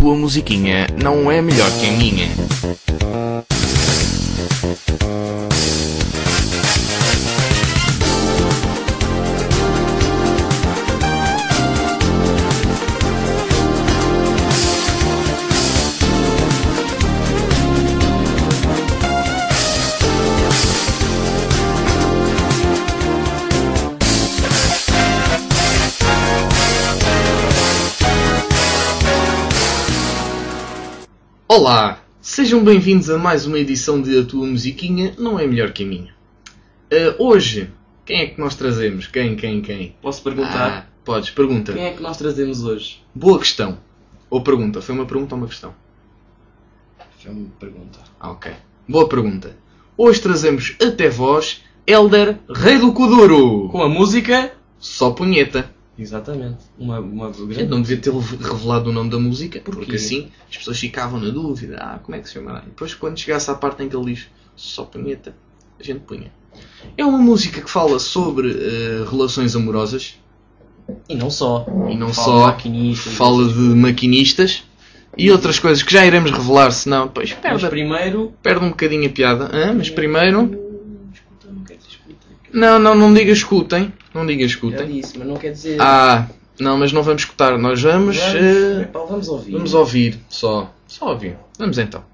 tua musiquinha não é melhor que a minha. Olá, sejam bem-vindos a mais uma edição de A Tua Musiquinha Não É Melhor Que a Minha. Hoje, quem é que nós trazemos? Quem? Posso perguntar? Podes, pergunta. Quem é que nós trazemos hoje? Boa questão. Ou pergunta, foi uma pergunta ou uma questão? Foi uma pergunta. Ok, boa pergunta. Hoje trazemos até vós Hélder, Rei do Kuduro. Com a música? Só punheta. Exatamente. Uma Eu grande... não devia ter revelado o nome da música, Porquê? porque assim as pessoas ficavam na dúvida. Como é que se chama? E depois quando chegasse à parte em que ele diz só punheta, a gente punha. É uma música que fala sobre relações amorosas. E não só. E não Fala só. de maquinistas, Fala de maquinistas e outras coisas que já iremos revelar, senão depois Mas primeiro... perde um bocadinho a piada. Mas primeiro... Escuta, não quer dizer escuta. Não diga escutem. Não diga Já escutem. disse, mas não quer dizer... Não, mas não vamos escutar. Nós vamos... Vamos ouvir. Vamos ouvir, só ouvir. Vamos então.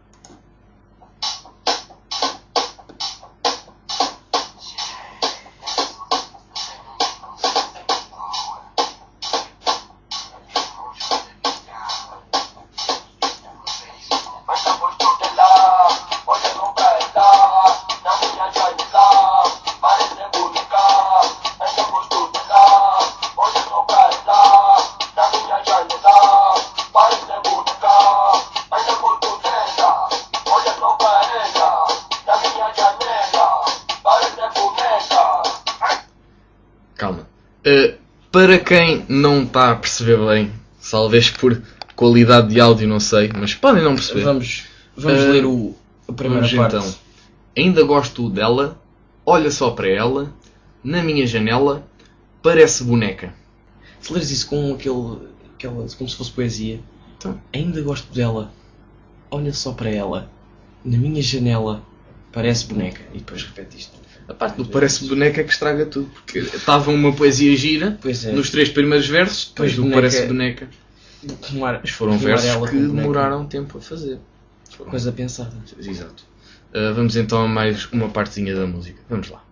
Calma. Para quem não está a perceber bem, talvez por qualidade de áudio, não sei, mas podem não perceber. Vamos ler a primeira Vamos parte. então. Ainda gosto dela, olha só para ela, na minha janela, parece boneca. Se leres isso com aquela como se fosse poesia. Então. Ainda gosto dela. Olha só para ela. Na minha janela. Parece boneca. E depois repete isto. A parte do parece boneca é que estraga tudo, porque estava uma poesia gira Pois é. nos 3 primeiros versos, depois Pois do boneca- parece boneca. Mas foram versos ela que com boneca. demoraram tempo a fazer. Coisa pensada. Exato. Vamos então a mais uma partezinha da música. Vamos lá.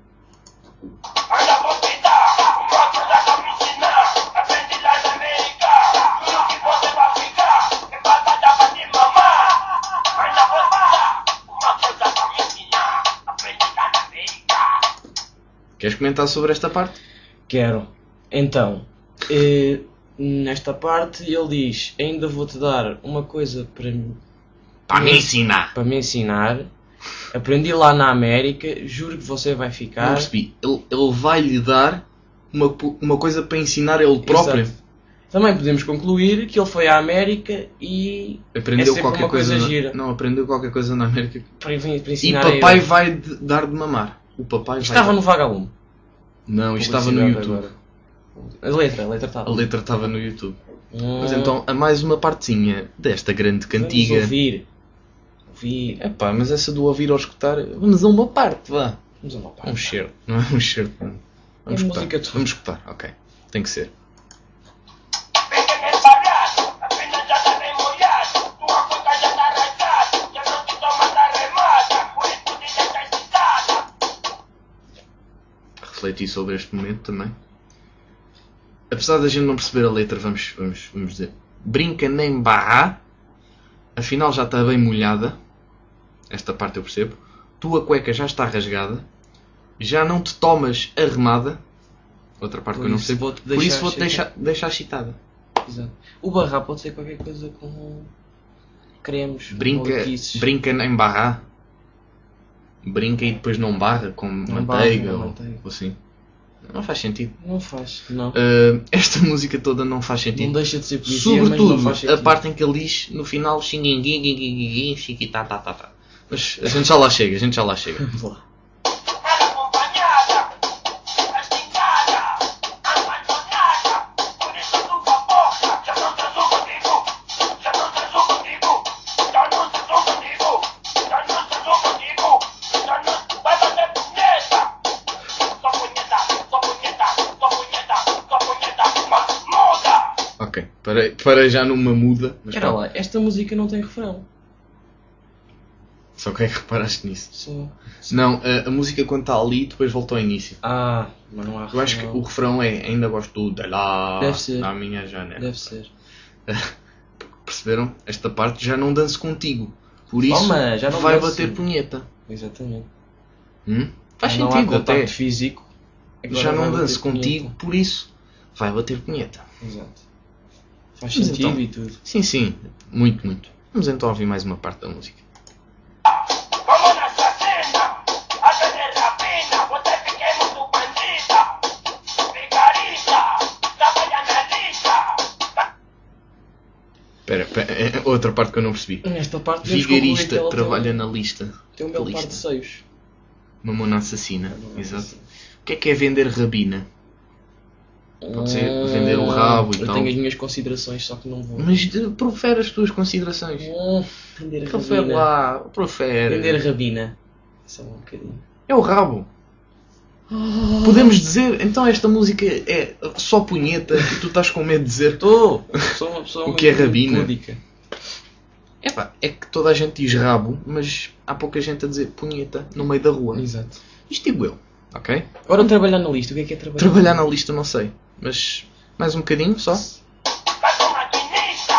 Queres comentar sobre esta parte? Quero. Então, nesta parte ele diz: ainda vou-te dar uma coisa Para me ensinar. para me ensinar. Aprendi lá na América, juro que você vai Não ficar. percebi. Ele vai-lhe dar uma coisa para ensinar ele próprio. Exato. Também podemos concluir que ele foi à América e Aprendeu é sempre qualquer uma coisa na- gira. Não, aprendeu qualquer coisa na América. para E ensinar papai a ele. vai dar de mamar. O papai vai Estava dar. no Vagalume. Não, isto estava no Publicidade YouTube. agora. A letra estava. A letra estava no YouTube. Mas Hum, então, a mais uma partezinha desta grande cantiga. Vamos ouvir. Epá, mas essa do ouvir ou escutar, vamos a uma parte, vá. Vamos a uma parte. Um cheiro, não é um cheiro. Vamos É escutar. música toda. Vamos escutar, ok. Tem que ser. Refleti sobre este momento também. Apesar da gente não perceber a letra, vamos dizer. Brinca nem barrar. Afinal já está bem molhada. Esta parte eu percebo. Tua cueca já está rasgada. Já não te tomas a remada. Outra parte Por que eu não isso percebo. vou-te Por isso vou-te deixar deixar excitada. Exato. O barrar pode ser qualquer coisa com cremes, Brinca maluquices. nem barrar. Brinca e depois não barra com Não manteiga, barra, ou manteiga. assim. Não faz sentido. Não faz, não. Esta música toda não faz Não sentido. deixa de ser poesia, mas não Sobretudo faz a sentido. parte em que ele diz no final xinguinguinguinguinguinguin, xiquitá, tá, tá, tá. Mas a gente já lá chega. Vamos lá. Já não Para já numa muda. Mas Espera pronto. lá, esta música não tem refrão. Só que é que reparaste nisso? Só... Não, a música quando está ali depois volta ao início. Ah, mas não há refrão. Eu acho que o refrão é ainda gosto de lá Deve ser. na minha janela. Deve ser. Perceberam? Esta parte já não danço contigo. Por isso Toma, já não vai danço. bater punheta. Exatamente. Faz Já não há sentido contacto até. físico. Agora Já vai não bater danço punheta. contigo, por isso vai bater punheta. Exato. Faz Mas sentido então- e tudo. Sim, muito, muito. Vamos então ouvir mais uma parte da música. Como na assassina, a tener rapina, você fiquei muito bandida, vigarista, trabalha na lista. Espera, outra parte que eu não percebi. Nesta parte vemos concluir que Vigarista ela trabalha na lista. tem um Que belo par lista? de seios. Mamona assassina. Mamona Exato. assassina. O que é vender rabina? Pode ser vender o rabo e eu tal. tenho as minhas considerações, só que não vou. Mas profere as tuas considerações. Vender Profere rabina. lá, profere. Vender rabina. Só um bocadinho. É o rabo. Podemos dizer, então esta música é só punheta e tu estás com medo de dizer Sou uma pessoa O muito que é rabina? lúdica. epá, é que toda a gente diz rabo, mas há pouca gente a dizer punheta no meio da rua. Exato. Isto digo eu, ok? Agora trabalhar na lista. O que é trabalhar? Trabalhar na lista não sei, mas mais um bocadinho só. Vai com maquinista,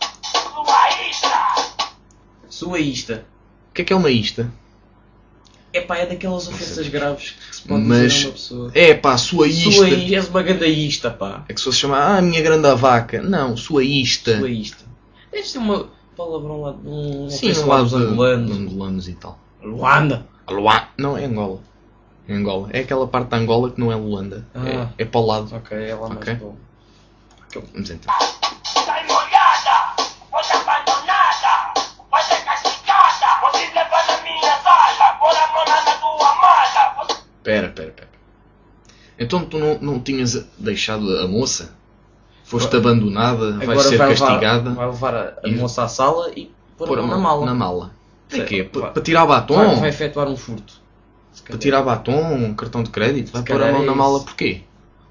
suaísta. Suaísta. O que é uma ista? Epá, é daquelas ofensas graves que se pode Mas dizer a uma pessoa. é pá, sua ista. Suaísta. És uma gandaísta, pá. É que se fosse chamar, minha grande vaca. Não, sua ista. Suaísta. Deve ser uma palavrão lá de um Sim, ofensa lá lá dos dos angolanos. angolanos e tal. Luanda. Não, é Angola. É Angola. É aquela parte da Angola que não é Luanda. Ah. É para o lado. Ok, é lá mais Ok. bom. Vamos então. Sai molhada, você abandonada, vai ser castigada. Você leva na minha sala, por a mona na tua mala. Espera. Então tu não tinhas deixado a moça? Foste abandonada, vais Agora ser vai castigada. Vai levar a E- moça à sala e pôr Pôr a mão na mala. Na mala. Para quê? Vai- Para tirar batom? Vai efetuar um furto. Se Para calhar. tirar batom, um cartão de crédito? Vai Se pôr a calhar mão é na isso. mala porquê?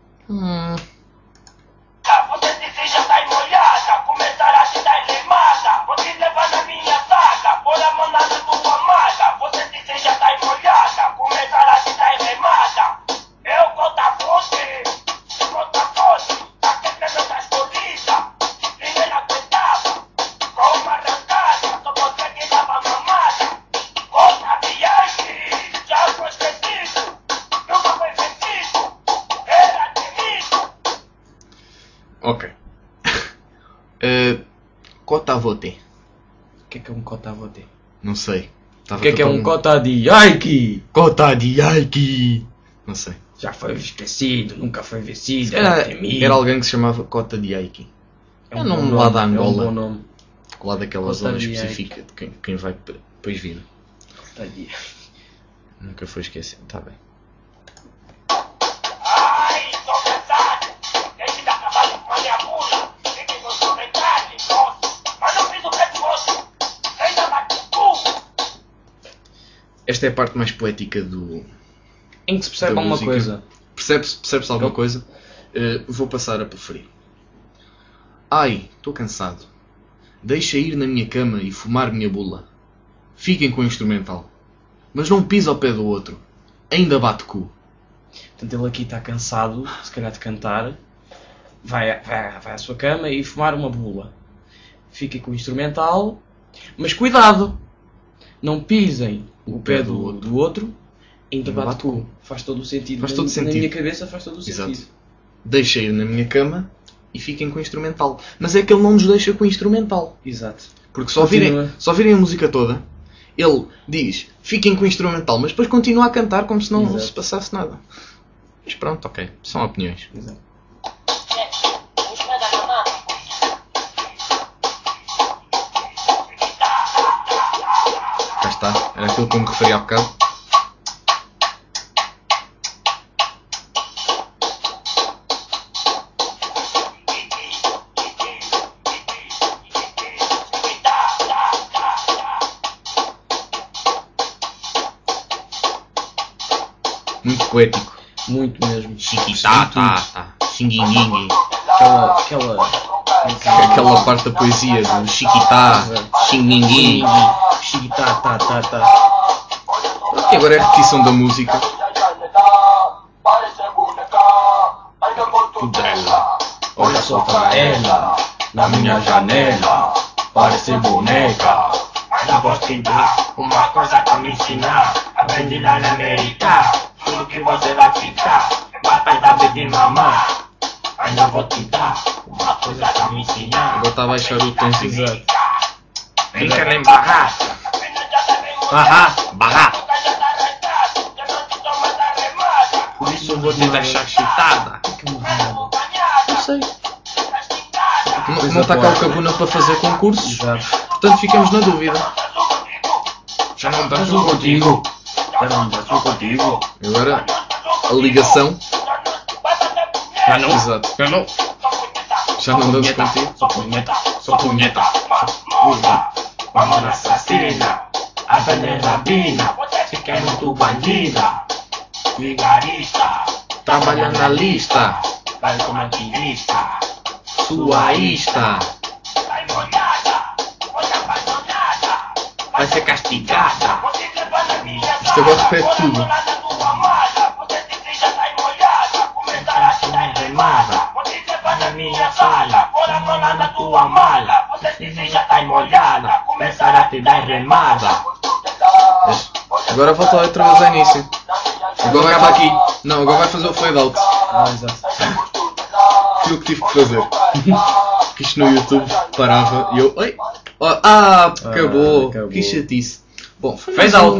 Você disse já está molhada, começará a te dar lemada. Você leva na minha sala, por a mona na tua mala. Você disse já está molhada, começará a te dar lemada. Eu conta fonte, tá querendo das corridas. Ninguém aguentava, com uma arrancada, só você que dava mamada. Conta viagem, já foi esquecido, nunca foi vencido, era temido. Ok. Cota vote. O que é um cota a vote? Não sei. O que é um cota de Aiki? Cota de Aiki? Não sei. Já foi esquecido, nunca foi vencido, Era, era temido. era alguém que se chamava Cota de Aiki. É Eu um não bom me lá da nome, Angola. É um bom nome. Lá daquela Cota zona de específica de quem vai depois vir. Cota de Nunca foi esquecido. Está bem. Ai, tô cansado. Deixe de acabar com a minha bula. Fique com sua metade, nossa. Mas não fiz o pescoço. Ainda bate o cu. Esta é a parte mais poética do... Em que se percebe da alguma música. coisa. Percebe-se alguma coisa? Vou passar a preferir. Ai, estou cansado. Deixa ir na minha cama e fumar minha bula. Fiquem com o instrumental. Mas não pisa ao pé do outro. Ainda bate cu. Portanto, ele aqui está cansado, se calhar de cantar. Vai à sua cama e fumar uma bula. Fica com o instrumental. Mas cuidado! Não pisem o pé do outro. Ainda bate cu. Faz todo o sentido. Faz todo o Na sentido. minha cabeça faz todo o sentido. Exato. Deixa ir na minha cama e fiquem com o instrumental. Mas é que ele não nos deixa com o instrumental. Exato. Porque Continua. só virem a música toda, ele diz, fiquem com o instrumental, mas depois continua a cantar como se não Exato. se passasse nada. Mas pronto, ok. São opiniões. Exato. Cá está. Era aquilo que eu me referi há bocado. Muito poético. Muito mesmo. Chiquitá, tá. Xinguinguingue. Aquela Aquela parte da poesia do Chiquitá, Xinguinguim. Chiquitá, tá. E agora é a repetição da música. Dela. Olha só pra ela, na minha janela, parece boneca. Eu vou te dar uma coisa pra me ensinar. Aprendi lá na América. Tudo que você vai ficar. Vai pra dar de mamar. Ainda vou te dar uma coisa pra me ensinar. Agora está a baixar o tomzinho. Brinca nem barra. Barra. Por isso eu vou te deixar chitada. Não sei. Não está cá o Cabuna para fazer concursos. Exato. Portanto ficamos na dúvida. Já não danço contigo. Agora a ligação. Já não. Exato. Já não. Já não damos contigo. Sou punheta. Vamos na assassina. A venerabina. Se quer muito bandida. Vigarista. Trabalha na lista. Vai como ativista. Suaísta. Vai molhada. Foi apaixonada. Vai ser castigada. Isto agora repete tudo. Na minha sala, fora dona da tua mala. Você se já tá molhada, começar a te dar remada. Agora volta outra vez ao início. Agora vai Acaba aqui. Não, agora vai fazer o fade out. Exato. Fui eu que tive que fazer. Porque isto no YouTube parava e eu. Oi! Acabou. acabou. Que chatice. Bom, foi Fez mais alto, um-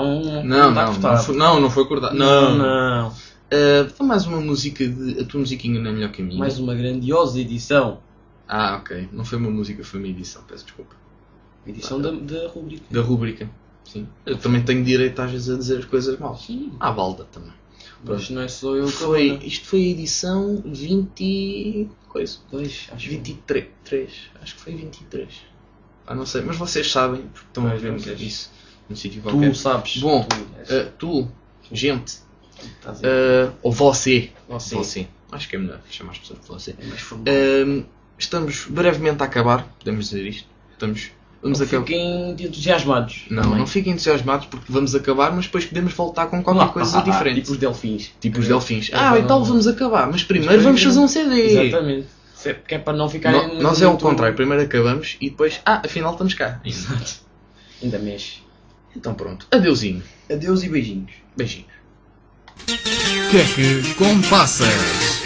não Não foi cortado. Não. Foi mais uma música de. A tua musiquinha não é melhor que a minha. Mais uma grandiosa edição. Ok. Não foi uma música, foi uma edição. Peço desculpa. Edição da rubrica. Da rúbrica. Sim. Eu também tenho direito às vezes a dizer coisas mal. Sim. À balda também. Mas não é só eu que Isto foi a edição 20. Coisa. 2, acho. 23. Acho que foi 23. Não sei, mas vocês sabem, porque estão a Pois, ver vocês. isso num sítio qualquer. Tu sabes. Bom, tu és. gente, Estás a ver. ou você. Você. Acho que é melhor chamar as pessoas de você. É mais formal. Estamos brevemente a acabar, podemos dizer isto. Vamos Não acabar. fiquem entusiasmados. Não fiquem entusiasmados porque vamos acabar, mas depois podemos voltar com qualquer coisa diferente. Tipo os delfins. Tipo os delfins. É, Então vamos acabar, mas primeiro vamos fazer um CD. Exatamente. Que é para não ficarem. Nós é o contrário, primeiro acabamos e depois, afinal estamos cá. Exato. Ainda mexe. Então pronto, adeusinho. Adeus e beijinhos. Beijinhos. Que é que compassas?